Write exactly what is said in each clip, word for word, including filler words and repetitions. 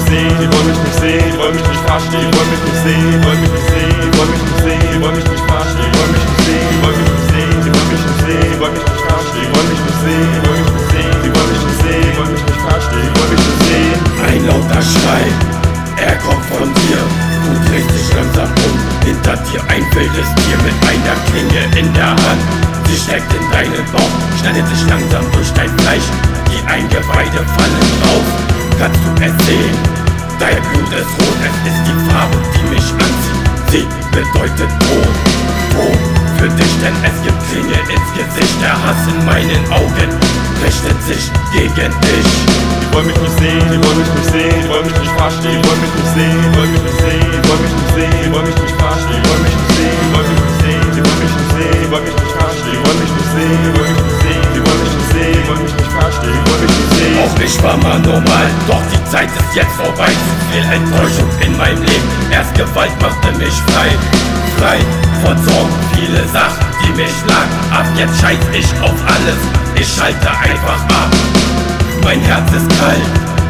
sehen, die wollen mich nicht sehen, die wollen mich nicht verstehen, die wollen mich nicht sehen, die wollen mich nicht sehen, die wollen mich nicht sehen, die wollen mich nicht verstehen, die wollen mich nicht sehen, die wollen mich nicht sehen, die wollen mich nicht sehen, die wollen mich nicht verstehen, die wollen mich nicht sehen, die wollen mich nicht sehen, die wollen mich nicht sehen, die wollen mich nicht verstehen, die wollen mich nicht sehen. Ein lauter Schrei, er kommt von dir, du drehst dich langsam um, hinter dir ein wildes Tier mit einer Klinge in der Hand. Sie steckt in deinen Bauch, schneidet sich langsam durch dein Fleisch, die Eingeweide fallen raus. Kannst du es sehen? Dein Blut ist rot, es ist die Farbe, die mich anzieht. Sie bedeutet Tod, Tod für dich, denn es gibt Klinge ins Gesicht. Der Hass in meinen Augen richtet sich gegen dich. Die wollen mich nicht sehen, die wollen mich nicht sehen, die wollen mich nicht verstehen, die wollen mich nicht sehen, die wollen mich nicht sehen, die wollen mich nicht sehen, die wollen mich nicht verstehen, die wollen mich nicht sehen, die wollen mich nicht sehen, die wollen mich nicht sehen, die wollen mich nicht verstehen, die wollen mich nicht sehen, die wollen mich nicht sehen, die wollen mich nicht sehen, die wollen mich nicht verstehen, die wollen mich nicht sehen. Auch ich war mal normal, doch die Zeit ist jetzt vorbei. Zu viel Enttäuschung in meinem Leben, erst Gewalt machte mich frei. Frei von Sorgen, viele Sachen, die mich schlagen. Ab jetzt scheiß ich auf alles, ich schalte einfach ab. Mein Herz ist kalt,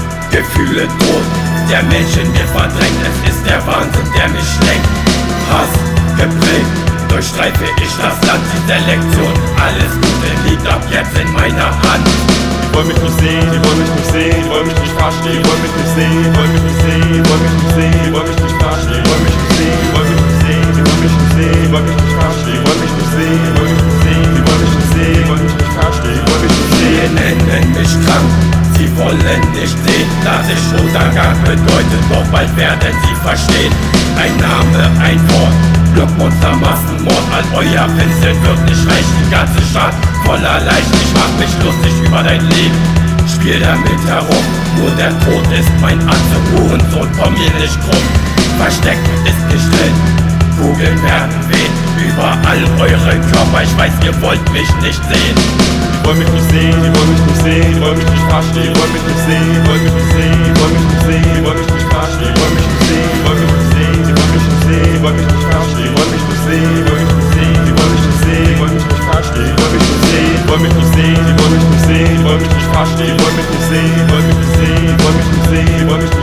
Gefühle tot, der Mensch in mir verdrängt. Es ist der Wahnsinn, der mich lenkt. Hass geprägt, durchstreife ich das Land. Die Selektion, alles Gute liegt ab jetzt in meiner Hand. Die wollen mich nicht sehen, die wollen mich nicht sehen, die wollen mich nicht verstehen, die wollen mich nicht sehen, die wollen mich nicht sehen, die wollen mich nicht sehen, die wollen mich nicht verstehen, die wollen mich nicht sehen, die wollen mich nicht sehen, die wollen mich nicht sehen, die wollen mich nicht verstehen, die wollen mich nicht sehen, die wollen mich nicht sehen, die wollen mich nicht sehen, die wollen mich nicht verstehen, die wollen mich nicht sehen. Sie nennen mich krank, sie wollen nicht sehen, dass ich Untergang bedeutet, doch bald werden sie verstehen. Ein Name, ein Wort, Blockmonster, Massenmord, all euer Pinsel wird nicht reichen, die ganze Stadt voller Leichen. Ich mach mich lustig über dein Leben, spiel damit herum, nur der Tod ist mein Anzug, Hurensohn, komm mir nicht krumm. Verstecken ist nicht drin, Kugeln werden wehen, überall eure Körper, ich weiß, ihr wollt mich nicht sehen. Die wollen mich nicht sehen, die wollen mich nicht sehen, die wollen mich nicht verstehen, die wollen mich nicht sehen, die wollen mich nicht sehen, die wollen mich nicht sehen, die wollen mich nicht verstehen, die wollen mich nicht sehen, die wollen mich nicht sehen, die wollen mich nicht sehen, die wollen mich nicht verstehen, die wollen mich nicht sehen, die wollen mich nicht sehen, die wollen mich nicht sehen, die wollen mich nicht verstehen, die wollen mich nicht sehen, die wollen mich nicht sehen, die wollen mich nicht sehen, die wollen mich nicht verstehen, die wollen mich nicht sehen, die wollen mich nicht sehen, die wollen mich nicht sehen, die wollen mich